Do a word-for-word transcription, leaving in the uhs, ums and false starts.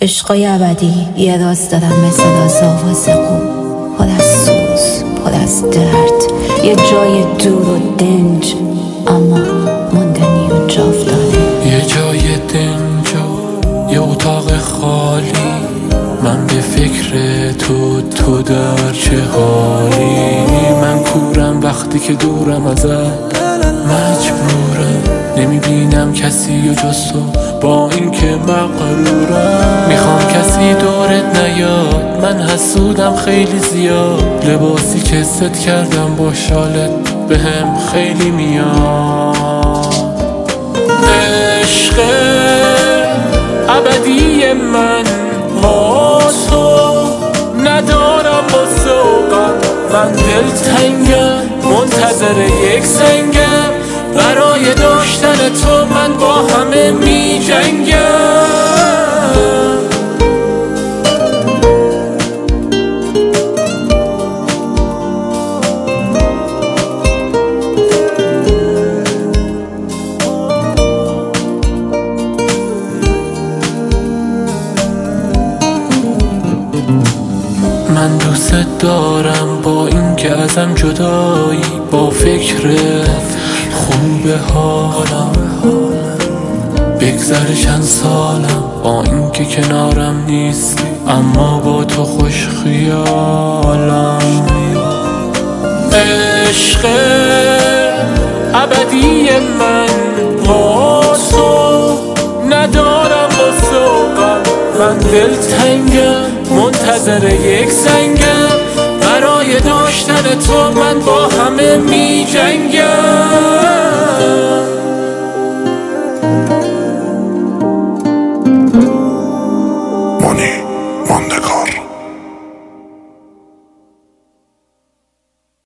عشقای ابدی یه راز دارن مثل راز آواز قوم، پر از سوز، پر از درد، یه جای دور و دنج اما موندنی و جاودانه. یه جای دنج و یه اتاق خالی، من به فکر تو، تو در چه حالی. من کورم وقتی که دورم ازت، مجبورم نمیبینم کسی و جز تو، با این که مغرورم. میخوام کسی دورت نیاد، من حسودم خیلی زیاد. لباسی که ست کردم با شالت به هم خیلی میاد. عشق ابدی من با تو ندارم با سوقم، من دلتنگم منتظر یک سنگم، برای داشتن تو من با همه می جنگم. من دوست دارم با این که ازم جدایی، با فکر خوب حالم بگذره چند سالم، با این که کنارم نیستی اما با تو خوش خیالم. عشق ابدی من با تو ندارم با سوقم، من دلتنگم منتظر یک سنگم، برای داشتن تو من با همه می جنگم. مانی ماندگار.